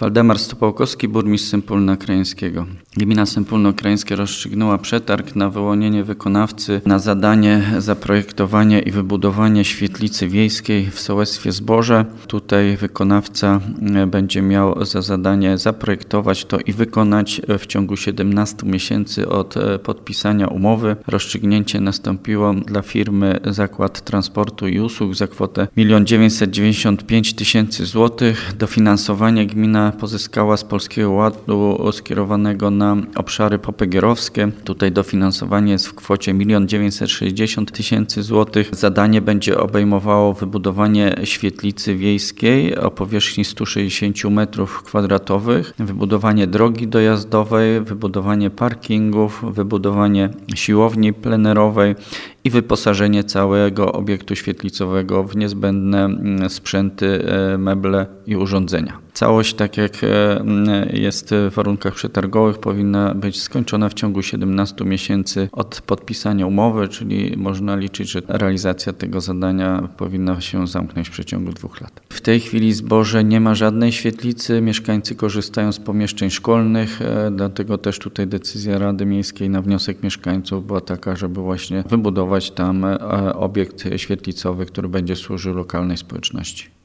Waldemar Stopałkowski, burmistrz Sępólna Krajeńskiego. Gmina Sępólno Krajeńskie rozstrzygnęła przetarg na wyłonienie wykonawcy na zadanie zaprojektowanie i wybudowanie świetlicy wiejskiej w sołectwie Zboże. Tutaj wykonawca będzie miał za zadanie zaprojektować to i wykonać w ciągu 17 miesięcy od podpisania umowy. Rozstrzygnięcie nastąpiło dla firmy Zakład Transportu i Usług za kwotę 1 995 000 złotych. Dofinansowanie gmina pozyskała z Polskiego Ładu skierowanego na obszary popegierowskie. Tutaj dofinansowanie jest w kwocie 1 960 000 złotych. Zadanie będzie obejmowało wybudowanie świetlicy wiejskiej o powierzchni 160 m2, wybudowanie drogi dojazdowej, wybudowanie parkingów, wybudowanie siłowni plenerowej i wyposażenie całego obiektu świetlicowego w niezbędne sprzęty, meble i urządzenia. Całość, tak jak jest w warunkach przetargowych, powinna być skończona w ciągu 17 miesięcy od podpisania umowy, czyli można liczyć, że realizacja tego zadania powinna się zamknąć w przeciągu 2 lat. W tej chwili Zboże nie ma żadnej świetlicy, mieszkańcy korzystają z pomieszczeń szkolnych, dlatego też tutaj decyzja Rady Miejskiej na wniosek mieszkańców była taka, żeby właśnie wybudować tam obiekt świetlicowy, który będzie służył lokalnej społeczności.